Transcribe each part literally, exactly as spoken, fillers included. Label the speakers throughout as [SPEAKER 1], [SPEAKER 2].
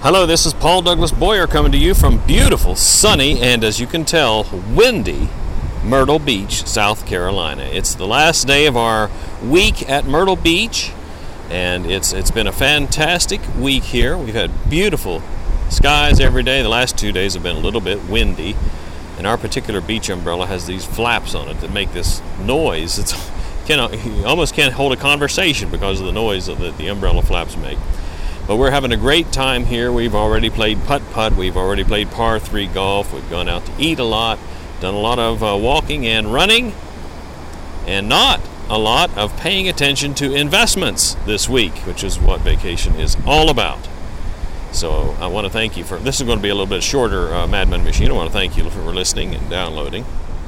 [SPEAKER 1] Hello, this is Paul Douglas Boyer coming to you from beautiful, sunny, and as you can tell, windy Myrtle Beach, South Carolina. It's the last day of our week at Myrtle Beach, and it's it's been a fantastic week here. We've had beautiful skies every day. The last two days have been a little bit windy, and our particular beach umbrella has these flaps on it that make this noise. It's cannot, you almost can't hold a conversation because of the noise that the umbrella flaps make. But we're having a great time here. We've already played putt-putt. We've already played par three golf. We've gone out to eat a lot, done a lot of uh, walking and running, and not a lot of paying attention to investments this week, which is what vacation is all about. So I want to thank you for, this is going to be a little bit shorter uh, Mad Money Machine. I want to thank you for listening and downloading.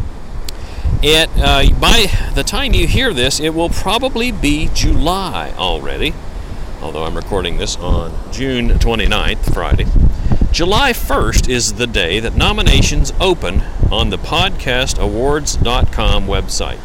[SPEAKER 1] It, uh, by the time you hear this, it will probably be July already. Although I'm recording this on June twenty-ninth, Friday. July first is the day that nominations open on the podcast awards dot com website.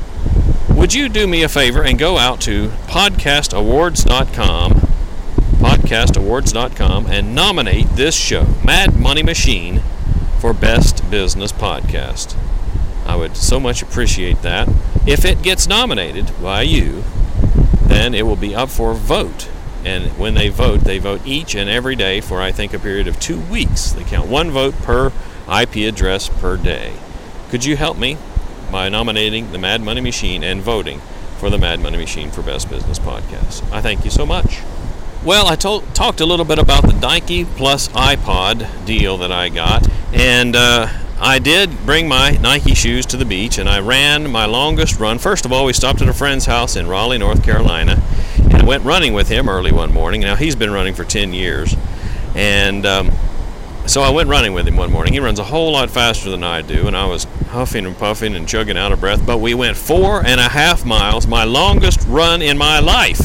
[SPEAKER 1] Would you do me a favor and go out to podcast awards dot com, podcast awards dot com, and nominate this show, Mad Money Machine, for Best Business Podcast? I would so much appreciate that. If it gets nominated by you, then it will be up for vote. And when they vote, they vote each and every day for, I think, a period of two weeks. They count one vote per I P address per day. Could you help me by nominating the Mad Money Machine and voting for the Mad Money Machine for Best Business Podcast? I thank you so much. Well, I told, talked a little bit about the Nike plus iPod deal that I got, and uh, I did bring my Nike shoes to the beach, and I ran my longest run. First of all, we stopped at a friend's house in Raleigh, North Carolina, and I went running with him early one morning. Now, he's been running for ten years, and um, so I went running with him one morning. He runs a whole lot faster than I do, and I was huffing and puffing and chugging out of breath, but we went four and a half miles, my longest run in my life,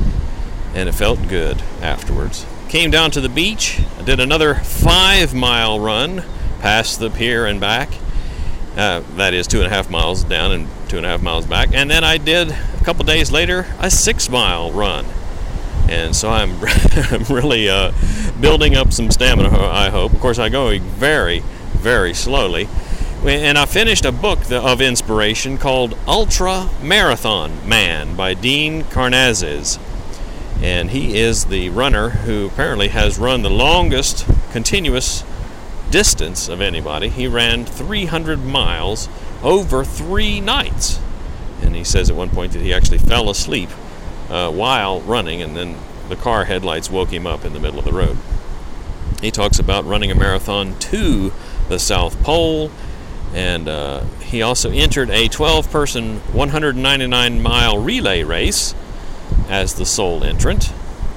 [SPEAKER 1] and it felt good afterwards. Came down to the beach. I did another five-mile run past the pier and back. Uh, that is two and a half miles down and two and a half miles back. And then I did, a couple days later, a six-mile run. And so I'm, I'm really uh, building up some stamina, I hope. Of course, I'm going very, very slowly. And I finished a book of inspiration called Ultra Marathon Man by Dean Karnazes. And he is the runner who apparently has run the longest continuous distance of anybody. He ran three hundred miles over three nights. And he says at one point that he actually fell asleep uh, while running, and then the car headlights woke him up in the middle of the road. He talks about running a marathon to the South Pole, and uh, he also entered a twelve-person, one hundred ninety-nine mile relay race as the sole entrant.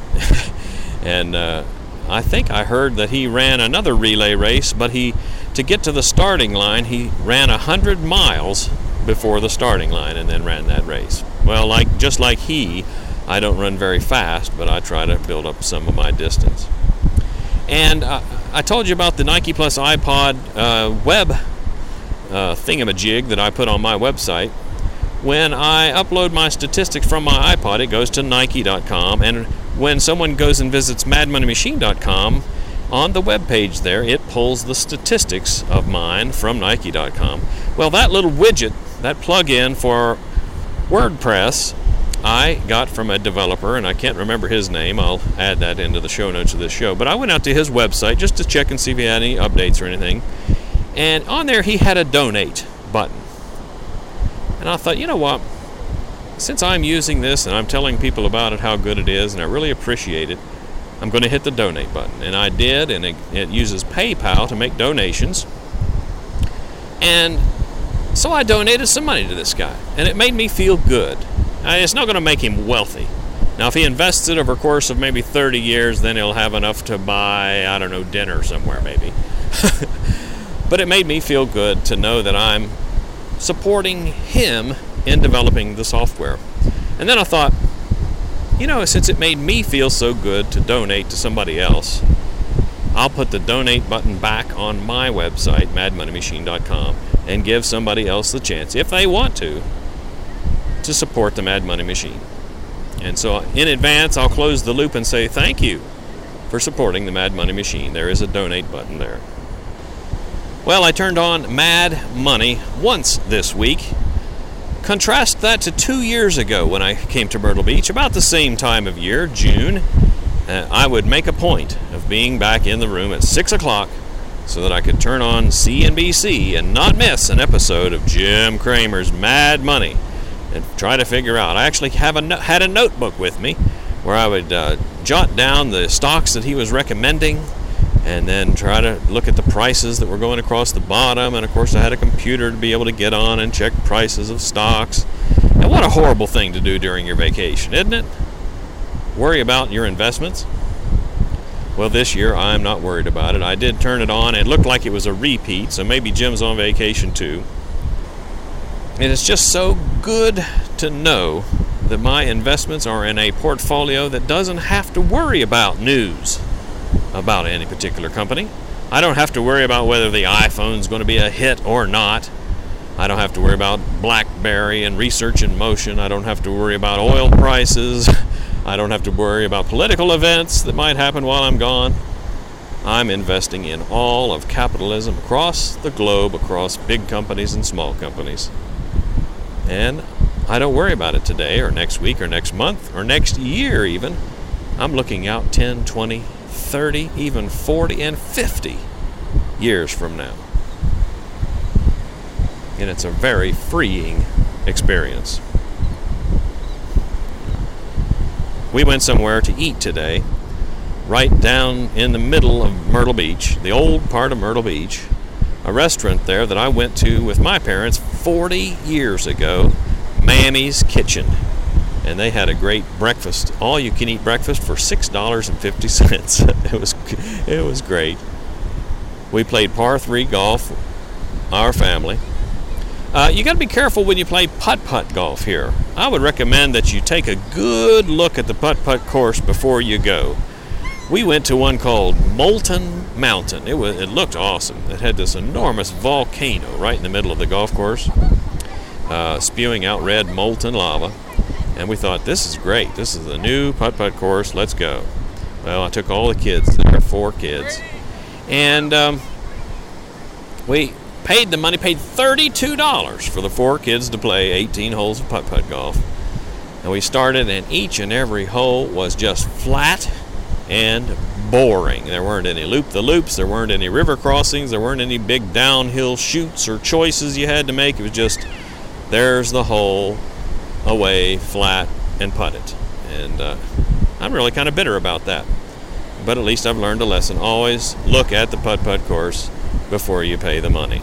[SPEAKER 1] and uh, I think I heard that he ran another relay race, but he, to get to the starting line, he ran one hundred miles before the starting line and then ran that race. Well, like just like he, I don't run very fast, but I try to build up some of my distance. And uh, I told you about the Nike Plus iPod uh, web uh, thingamajig that I put on my website. When I upload my statistics from my iPod, it goes to Nike dot com, and when someone goes and visits Mad Money Machine dot com, on the web page there, it pulls the statistics of mine from Nike dot com. Well, that little widget, that plug-in for WordPress, I got from a developer, and I can't remember his name. I'll add that into the show notes of this show. But I went out to his website just to check and see if he had any updates or anything. And on there, he had a donate button. And I thought, you know what, since I'm using this and I'm telling people about it, how good it is, and I really appreciate it, I'm going to hit the donate button. And I did, and it, it uses PayPal to make donations. And so I donated some money to this guy, and it made me feel good. Now, it's not going to make him wealthy. Now, if he invests it over a course of maybe thirty years, then he'll have enough to buy, I don't know, dinner somewhere maybe. But it made me feel good to know that I'm supporting him in developing the software. And then I thought, you know, since it made me feel so good to donate to somebody else, I'll put the donate button back on my website, Mad Money Machine dot com, and give somebody else the chance, if they want to, to support the Mad Money Machine. And so in advance, I'll close the loop and say thank you for supporting the Mad Money Machine. There is a donate button there. Well, I turned on Mad Money once this week. Contrast that to two years ago when I came to Myrtle Beach, about the same time of year, June. Uh, I would make a point of being back in the room at six o'clock so that I could turn on C N B C and not miss an episode of Jim Cramer's Mad Money and try to figure out. I actually have a no- had a notebook with me where I would uh, jot down the stocks that he was recommending and then try to look at the prices that were going across the bottom. And, of course, I had a computer to be able to get on and check prices of stocks. And what a horrible thing to do during your vacation, isn't it? Worry about your investments? Well, this year I'm not worried about it. I did turn it on. It looked like it was a repeat, so maybe Jim's on vacation too. And it's just so good to know that my investments are in a portfolio that doesn't have to worry about news about any particular company. I don't have to worry about whether the iPhone's going to be a hit or not. I don't have to worry about BlackBerry and research in motion. I don't have to worry about oil prices. I don't have to worry about political events that might happen while I'm gone. I'm investing in all of capitalism across the globe, across big companies and small companies. And I don't worry about it today or next week or next month or next year even. I'm looking out ten, twenty, thirty, even forty and fifty years from now. And it's a very freeing experience. We went somewhere to eat today, right down in the middle of Myrtle Beach, the old part of Myrtle Beach, a restaurant there that I went to with my parents forty years ago, Mammy's Kitchen. And they had a great breakfast, all-you-can-eat breakfast for six dollars and fifty cents. It was, it was great. We played par three golf, our family. Uh, you got to be careful when you play putt-putt golf here. I would recommend that you take a good look at the putt-putt course before you go. We went to one called Molten Mountain. It was, it looked awesome. It had this enormous volcano right in the middle of the golf course, uh, spewing out red molten lava. And we thought, this is great. This is the new putt-putt course. Let's go. Well, I took all the kids there, four kids. And um, we paid the money, paid thirty-two dollars for the four kids to play eighteen holes of putt-putt golf. And we started, and each and every hole was just flat and boring. There weren't any loop-the-loops. There weren't any river crossings. There weren't any big downhill chutes or choices you had to make. It was just, there's the hole, away, flat, and putt it. And uh, I'm really kind of bitter about that. But at least I've learned a lesson. Always look at the putt-putt course before you pay the money.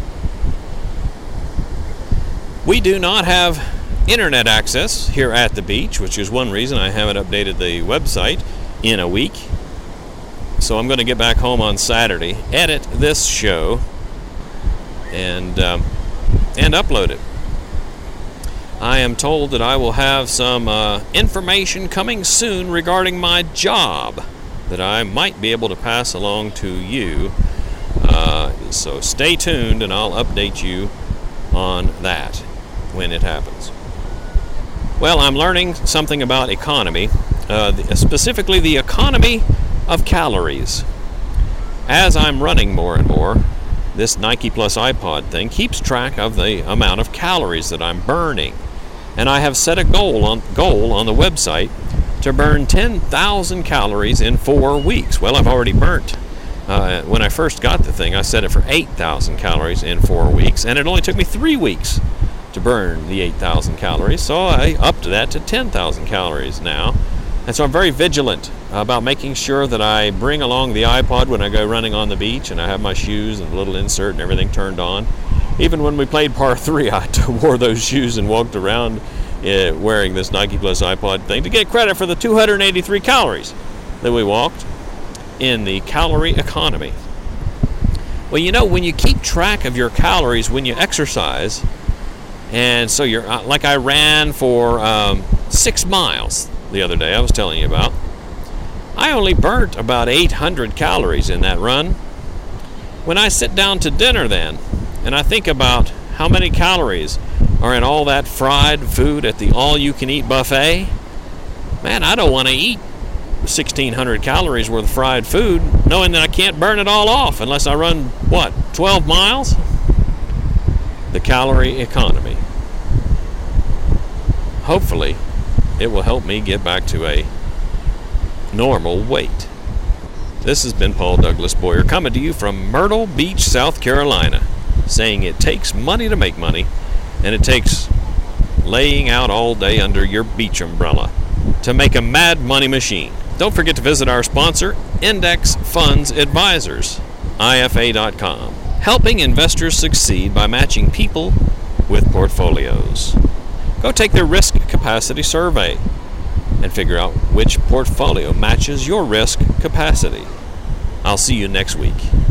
[SPEAKER 1] We do not have internet access here at the beach, which is one reason I haven't updated the website in a week. So I'm going to get back home on Saturday, edit this show, and um, and upload it. I am told that I will have some uh, information coming soon regarding my job that I might be able to pass along to you. Uh, so stay tuned and I'll update you on that when it happens. Well, I'm learning something about economy, uh, the, specifically the economy of calories. As I'm running more and more, this Nike Plus iPod thing keeps track of the amount of calories that I'm burning. And I have set a goal on goal on the website to burn ten thousand calories in four weeks. Well, I've already burnt. Uh, when I first got the thing, I set it for eight thousand calories in four weeks, and it only took me three weeks to burn the eight thousand calories, so I upped that to ten thousand calories now. And so I'm very vigilant about making sure that I bring along the iPod when I go running on the beach, and I have my shoes and the little insert and everything turned on. Even when we played par three, I wore those shoes and walked around uh, wearing this Nike Plus iPod thing to get credit for the two hundred eighty-three calories that we walked in the calorie economy. Well, you know, when you keep track of your calories when you exercise, and so you're uh, like I ran for um, six miles the other day I was telling you about, I only burnt about eight hundred calories in that run. When I sit down to dinner then, and I think about how many calories are in all that fried food at the all-you-can-eat buffet, man, I don't want to eat sixteen hundred calories worth of fried food, knowing that I can't burn it all off unless I run, what, twelve miles? The calorie economy. Hopefully, it will help me get back to a normal weight. This has been Paul Douglas Boyer coming to you from Myrtle Beach, South Carolina, saying it takes money to make money, and it takes laying out all day under your beach umbrella to make a mad money machine. Don't forget to visit our sponsor, Index Funds Advisors, I F A dot com, helping investors succeed by matching people with portfolios. Go take their risk capacity survey and figure out which portfolio matches your risk capacity. I'll see you next week.